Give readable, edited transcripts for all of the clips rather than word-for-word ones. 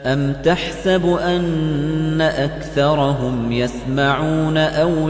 أَمْ تَحْسَبُ أَنَّ أَكْثَرَهُمْ يَسْمَعُونَ أَوْ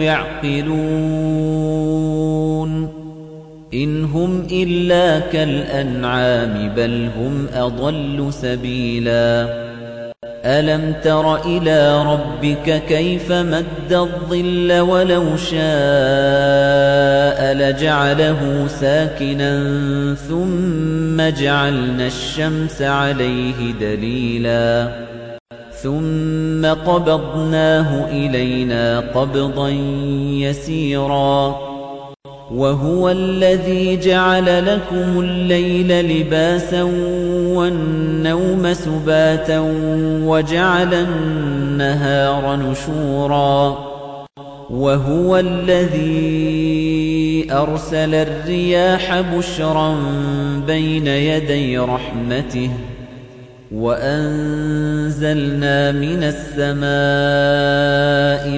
يَعْقِلُونَ إِنْ هُمْ إِلَّا كَالْأَنْعَامِ بَلْ هُمْ أَضَلُّ سَبِيلًا أَلَمْ تَرَ إِلَى رَبِّكَ كَيْفَ مَدَّ الظِّلَّ وَلَوْ شَاءَ لَجَعَلَهُ سَاكِنًا ثُمَّ جَعَلْنَا الشَّمْسَ عَلَيْهِ دَلِيلًا ثُمَّ قَبَضْنَاهُ إِلَيْنَا قَبْضًا يَسِيرًا وَهُوَ الَّذِي جَعَلَ لَكُمُ اللَّيْلَ لِبَاسًا وَالنَّوْمَ سُبَاتًا وَجَعَلَ النَّهَارَ نُشُورًا وَهُوَ الَّذِي أَرْسَلَ الرِّيَاحَ بُشْرًا بَيْنَ يَدَيْ رَحْمَتِهِ وَأَنزَلْنَا مِنَ السَّمَاءِ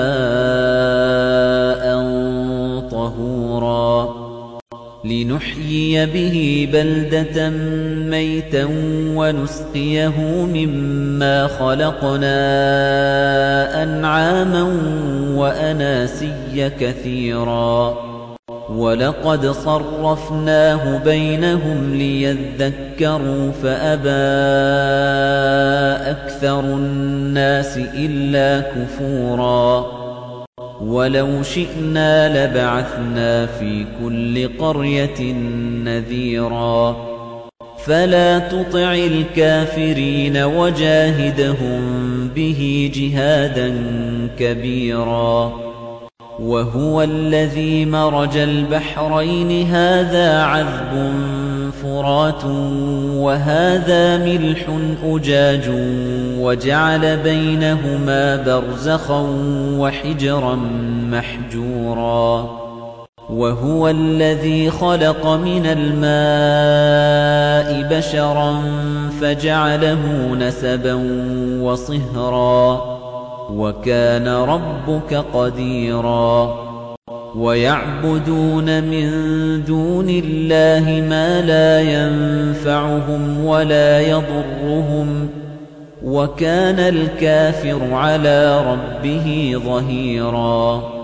مَاءً طَهُورًا لِنُحْيِيَ بِهِ بَلْدَةً مَّيْتًا وَنُسْقِيَهُ مِمَّا خَلَقْنَا أَنْعَامًا وَأَنَاسِيَّ كَثِيرًا وَلَقَدْ صَرَّفْنَاهُ بَيْنَهُمْ لِيَذَّكَّرُوا فَأَبَى أَكْثَرُ النَّاسِ إِلَّا كُفُورًا وَلَوْ شِئْنَا لَبَعَثْنَا فِي كُلِّ قَرْيَةٍ نَذِيرًا فَلَا تُطِعِ الْكَافِرِينَ وَجَاهِدْهُم بِهِ جِهَادًا كَبِيرًا وَهُوَ الَّذِي مَرَجَ الْبَحْرَيْنِ هَذَا عَذْبٌ فُرَاتٌ وَهَذَا مِلْحٌ أُجَاجٌ وَجَعَلَ بَيْنَهُمَا بَرْزَخًا وَحِجْرًا مَّحْجُورًا وَهُوَ الَّذِي خَلَقَ مِنَ الْمَاءِ بَشَرًا فَجَعَلَهُ نَسَبًا وَصِهْرًا وَكَانَ رَبُّكَ قَدِيرًا وَيَعْبُدُونَ مِن دُونِ اللَّهِ مَا لَا يَنفَعُهُمْ وَلَا يَضُرُّهُمْ وَكَانَ الْكَافِرُ عَلَى رَبِّهِ ظَهِيرًا